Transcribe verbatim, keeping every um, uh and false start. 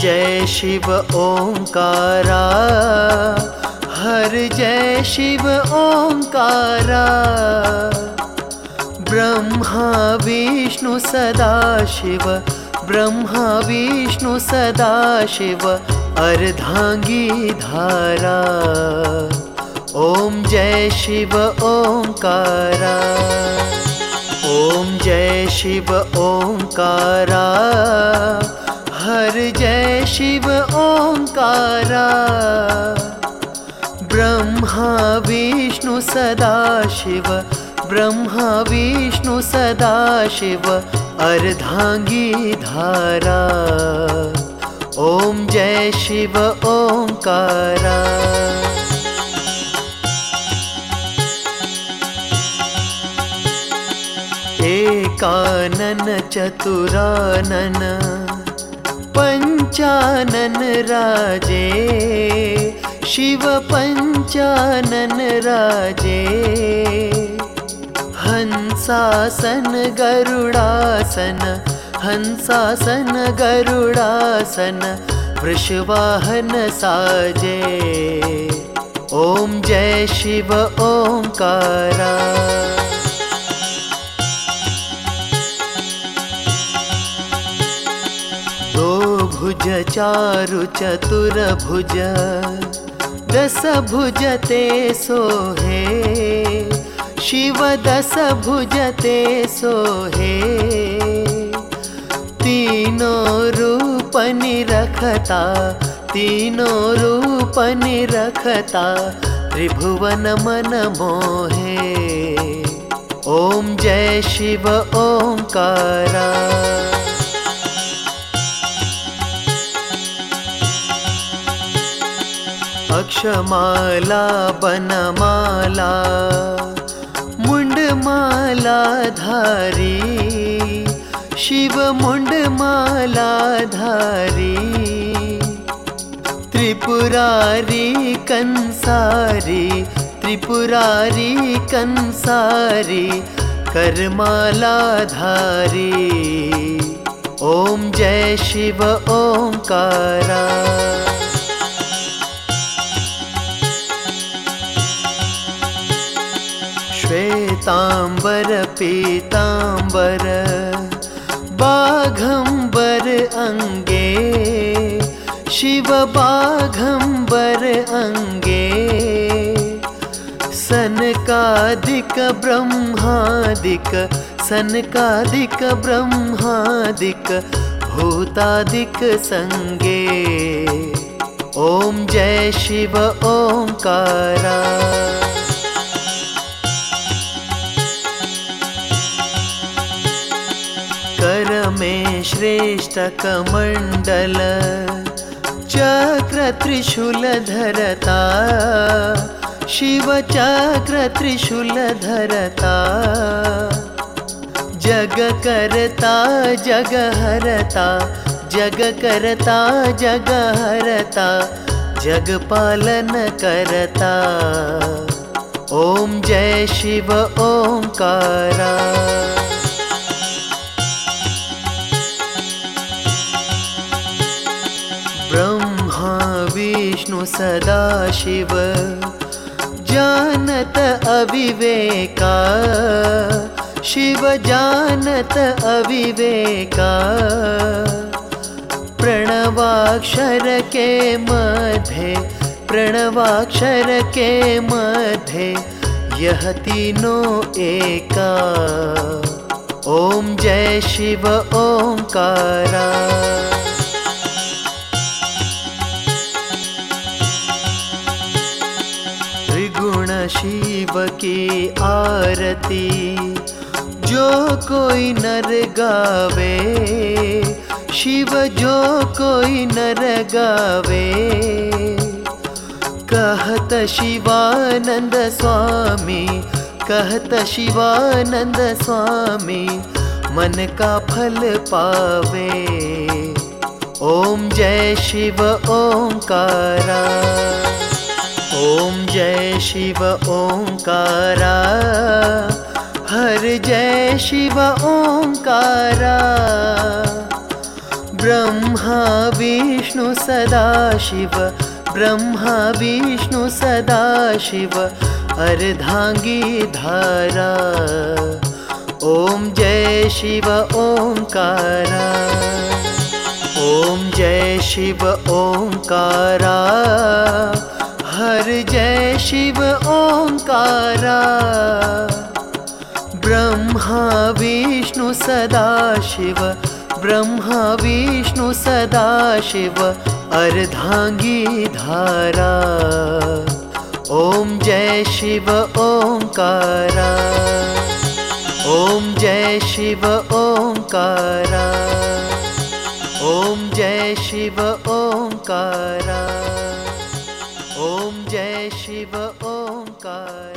जय शिव ओंकारा, हर जय शिव ओंकारा। ब्रह्मा विष्णु सदा शिव, ब्रह्मा विष्णु सदा शिव, अर्धांगी धारा। ओम जय शिव ओंकारा, ओम जय शिव ओंकारा, हर जय शिव ओंकारा। ब्रह्मा विष्णु सदा शिव, ब्रह्मा विष्णु सदा शिव, अर्धांगी धारा। ओम जय शिव ओंकारा। एकानन चतुरानन, पंचानन राजे, शिव पंचानन राजे। हंसासन गरुडासन, हंसासन गरुडासन, वृषवाहन साजे। ओम जय शिव ओंकारा। दो भुज चारु चतुर भुज, दस भुज ते सोहे, शिव दस भुज ते सोहे। तीनों रूप निरखता, तीनों रूप निरखता, त्रिभुवन मन मोहे। ओम जय शिव ओंकारा। अक्षमाला बनमाला, मुंडमाला धारी, शिव मुंडमाला धारी। त्रिपुरारी कंसारी, त्रिपुरारी कंसारी, करमाला धारी। ओम जय शिव ओंकारा। श्वेतांबर पीतांबर, बाघंबर अंगे, शिव बाघंबर अंगे। सनकादिक ब्रह्मादिक, सनकादिक ब्रह्मादिक, भूतादिक संगे। ओम जय शिव ओंकारा। कर में श्रेष्ठ कमंडल, चक्र त्रिशूल धरता, शिव चक्र त्रिशूल धरता। जग करता जग हरता, जग करता जग हरता, जग पालन करता। ओम जय शिव ओंकारा। ब्रह्मा विष्णु सदा शिव, जानत अविवेका, शिव जानत अविवेका। प्रणवाक्षर के मध्य, प्रणवाक्षर के मध्य, यह तीनों एका। ओम जय शिव ओंकारा। त्रिगुण शिव की आरती, जो कोई नर गावे, शिव जो कोई नर गावे। कहत शिवानंद स्वामी, कहत शिवानंद स्वामी, मन का फल पावे। ओम जय शिव ओंकारा। ओम जय शिव ओंकारा, हर जय शिव ओंकारा। ब्रह्मा विष्णु सदाशिव, ब्रह्मा विष्णु सदाशिव अर्धांगी धारा। ओम जय शिव ओंकारा, ओम जय शिव ओंकारा, हर जय शिव ओंकारा। ब्रह्मा विष्णु सदाशिव, ब्रह्मा विष्णु सदाशिव अर्धांगी धारा। ओम जय शिव ओंकारा, ओम जय शिव ओंकारा, ओम जय शिव ओंकारा, ओम जय शिव ओंकारा।